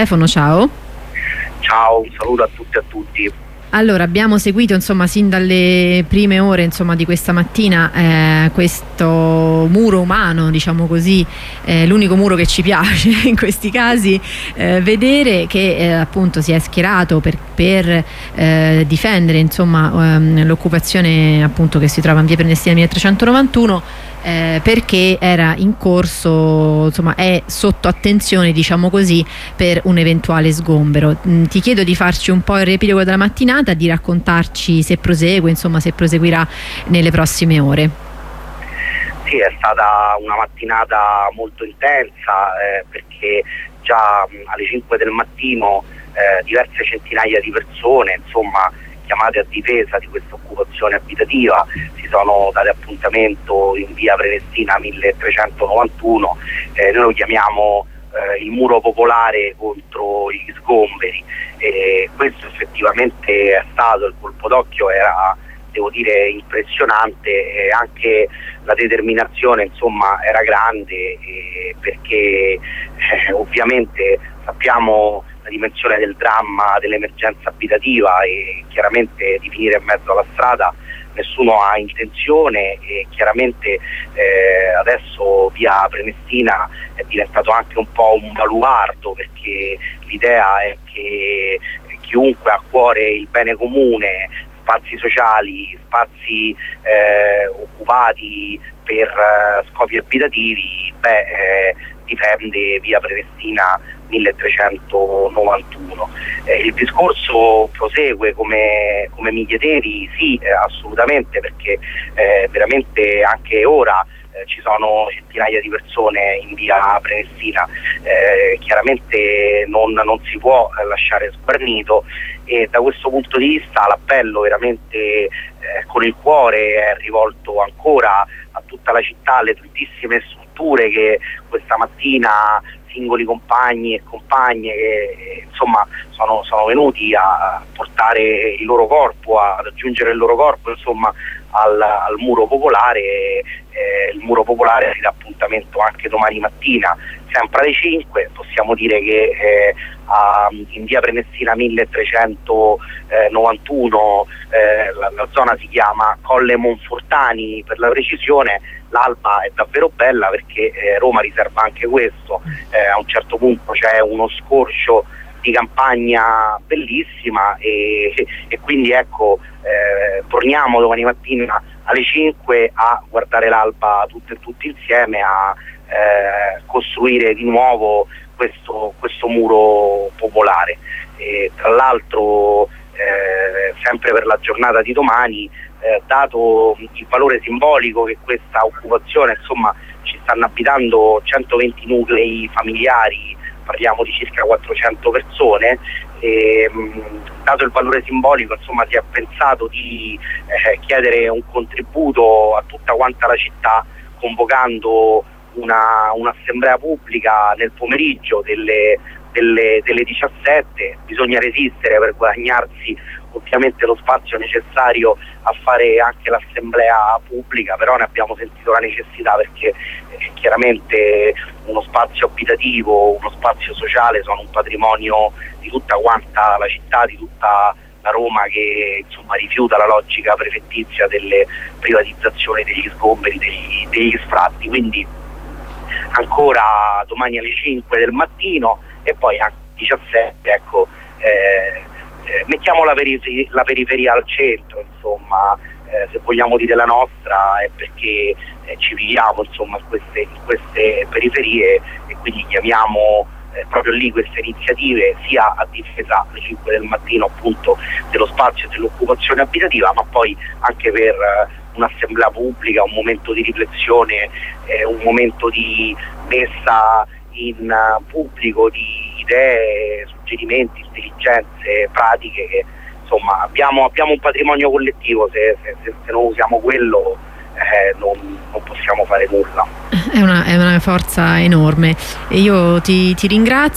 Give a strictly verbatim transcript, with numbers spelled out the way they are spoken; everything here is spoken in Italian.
Telefono, ciao. Ciao, un saluto a tutti e a tutti. Allora, abbiamo seguito insomma sin dalle prime ore insomma di questa mattina eh, questo muro umano, diciamo così, eh, l'unico muro che ci piace in questi casi, eh, vedere che eh, appunto si è schierato per, per eh, difendere insomma ehm, l'occupazione appunto che si trova in via Prenestina milletrecentonovantuno. Eh, perché era in corso, insomma è sotto attenzione, diciamo così, per un eventuale sgombero. Mm, ti chiedo di farci un po' il riepilogo della mattinata, di raccontarci se prosegue, insomma se proseguirà nelle prossime ore. Sì, è stata una mattinata molto intensa eh, perché già mh, alle cinque del mattino eh, diverse centinaia di persone, insomma, chiamate a difesa di questa occupazione abitativa, si sono date appuntamento in via Prenestina milletrecentonovantuno, eh, noi lo chiamiamo eh, il muro popolare contro gli sgomberi, e questo effettivamente è stato, il colpo d'occhio era, devo dire, impressionante, e anche la determinazione insomma era grande, eh, perché eh, ovviamente sappiamo la dimensione del dramma dell'emergenza abitativa e chiaramente di finire in mezzo alla strada nessuno ha intenzione, e chiaramente eh, adesso via Prenestina è diventato anche un po' un baluardo, perché l'idea è che chiunque ha a cuore il bene comune, spazi sociali, spazi eh, occupati per eh, scopi abitativi, beh, eh, difende via Prenestina milletrecentonovantuno. Eh, il discorso prosegue come, come mi chiedevi, sì, eh, assolutamente, perché eh, veramente anche ora eh, ci sono centinaia di persone in via Prenestina, eh, chiaramente non, non si può eh, lasciare sguarnito, e da questo punto di vista l'appello veramente eh, con il cuore è rivolto ancora a tutta la città, alle tantissime strutture che questa mattina, singoli compagni e compagne che insomma sono, sono venuti a portare il loro corpo, ad aggiungere il loro corpo insomma al, al muro popolare. Eh, il muro popolare si dà appuntamento anche domani mattina sempre alle cinque. Possiamo dire che eh, a, in via Prenestina milletrecentonovantuno eh, la, la zona si chiama Colle Monfortani per la precisione. L'alba è davvero bella perché eh, Roma riserva anche questo, eh, a un certo punto c'è uno scorcio di campagna bellissima, e, e quindi ecco eh, torniamo domani mattina alle cinque a guardare l'alba tutte e tutti insieme, a eh, costruire di nuovo questo, questo muro popolare. E, tra l'altro eh, sempre per la giornata di domani, Eh, dato il valore simbolico che questa occupazione, insomma, ci stanno abitando centoventi nuclei familiari, parliamo di circa quattrocento persone, e, mh, dato il valore simbolico, insomma, si è pensato di eh, chiedere un contributo a tutta quanta la città, convocando una, un'assemblea pubblica nel pomeriggio delle, delle, delle diciassette. Bisogna resistere per guadagnarsi ovviamente lo spazio necessario a fare anche l'assemblea pubblica, però ne abbiamo sentito la necessità perché eh, chiaramente uno spazio abitativo, uno spazio sociale sono un patrimonio di tutta quanta la città, di tutta la Roma, che insomma rifiuta la logica prefettizia delle privatizzazioni, degli sgomberi, degli, degli sfratti. Quindi ancora domani alle cinque del mattino e poi anche alle diciassette, ecco, eh, Eh, mettiamo la, perif- la periferia al centro, insomma, eh, se vogliamo dire la nostra è perché eh, ci viviamo insomma in queste, in queste periferie, e quindi chiamiamo eh, proprio lì queste iniziative sia a difesa alle cinque del mattino appunto dello spazio e dell'occupazione abitativa, ma poi anche per eh, un'assemblea pubblica, un momento di riflessione, eh, un momento di messa in uh, pubblico di idee, suggerimenti, intelligenze, pratiche che insomma abbiamo, abbiamo un patrimonio collettivo, se, se, se non usiamo quello eh, non, non possiamo fare nulla. È una, è una forza enorme, e io ti, ti ringrazio.